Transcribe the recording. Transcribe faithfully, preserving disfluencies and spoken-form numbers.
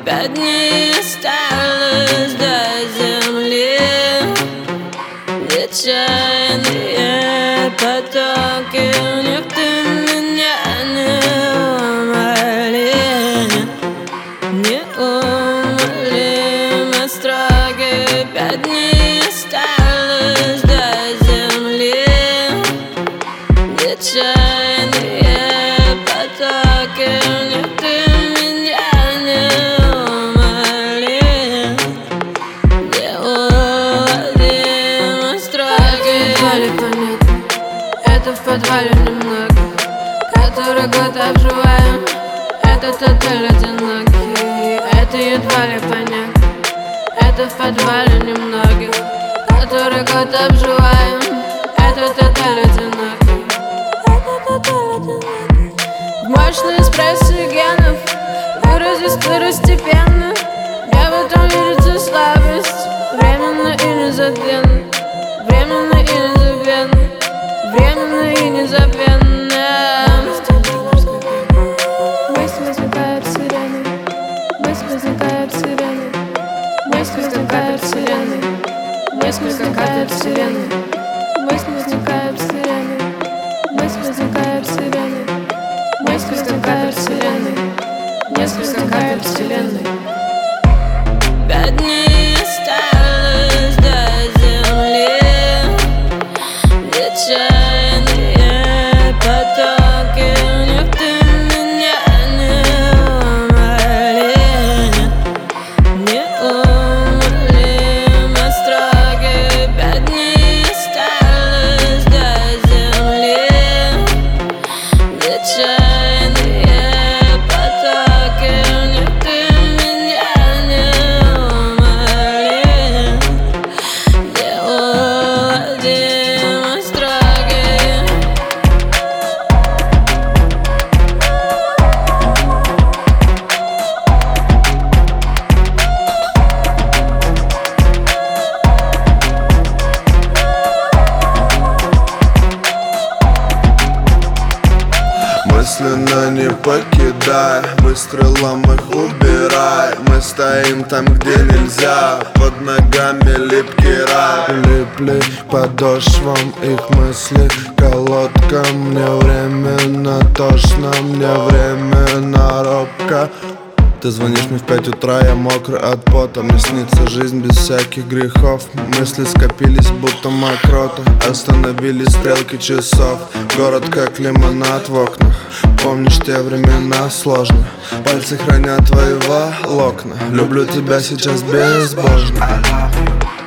Пять дней осталось до земли, где чайные потоки, в них ты меня не умоли, неумолимо строги. Пять дней осталось до земли, где чайные потоки, в них ты меня не умоли, неуловимо строги. Это в подвале немного, который год обживаем. Этот отель одинокий, это едва ли понять. Это в подвале немногих, который год обживаем. Этот отель одинокий, этот отель одинокий. Мощный эспрессо генов, вырази второстепенно. Я в этом видится слабость, временно и незабвенно, временно и незабвенно, временно и незабвенно. Мысль возникает вселенной, мысль возникает вселенной, мысль возникает вселенной, мысль возникает вселенной, мысль возникает вселенной, мысль возникает вселенной, мысль возникает вселенной, мысль возникает вселенной. Пять дней осталось до земли, где чайные потоки, в них ты меня не умоли, неумолимо строги. Пять дней осталось до земли, где чайные потоки, в них ты меня не умоли, неуловимо строги. Мысленно не покидай, выстрелом их убирай. Мы стоим там, где нельзя, под ногами липкий рай. Липли подошвам их мысли, колодка. Мне временно тошно, мне временно робко. Ты звонишь мне в пять утра, я мокрый от пота. Мне снится жизнь без всяких грехов. Мысли скопились, будто мокроты. Остановились стрелки часов. Город как лимонад в окнах. Помнишь те времена сложно. Пальцы хранят твои волокна. Люблю тебя сейчас безбожно.